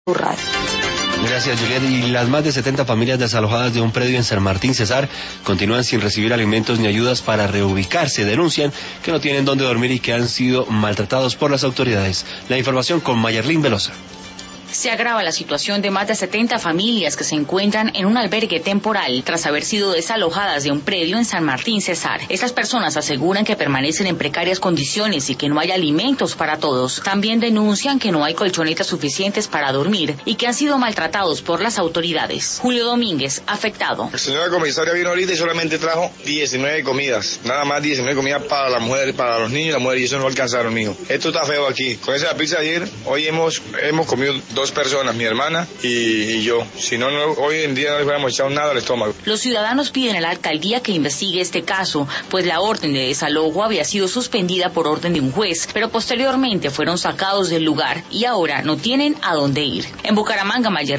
Radio. Gracias, Juliet. Y las más de 70 familias desalojadas de un predio en San Martín Cesar continúan sin recibir alimentos ni ayudas para reubicarse. Denuncian que no tienen dónde dormir y que han sido maltratados por las autoridades. La información con Mayerlin Velosa. Se agrava la situación de más de 70 familias que se encuentran en un albergue temporal tras haber sido desalojadas de un predio en San Martín Cesar. Estas personas aseguran que permanecen en precarias condiciones y que no hay alimentos para todos. También denuncian que no hay colchonetas suficientes para dormir y que han sido maltratados por las autoridades. Julio Domínguez, afectado. La señora comisaria vino ahorita y solamente trajo 19 comidas. Nada más 19 comidas para la mujer, para los niños y la mujer, y eso no alcanzaron, mijo. Esto está feo aquí. Con esa pizza ayer, hoy hemos comido 2 personas, mi hermana y yo. Si no, hoy en día no les hubiéramos echado nada al estómago. Los ciudadanos piden a la alcaldía que investigue este caso, pues la orden de desalojo había sido suspendida por orden de un juez, pero posteriormente fueron sacados del lugar y ahora no tienen a dónde ir. En Bucaramanga, Mayer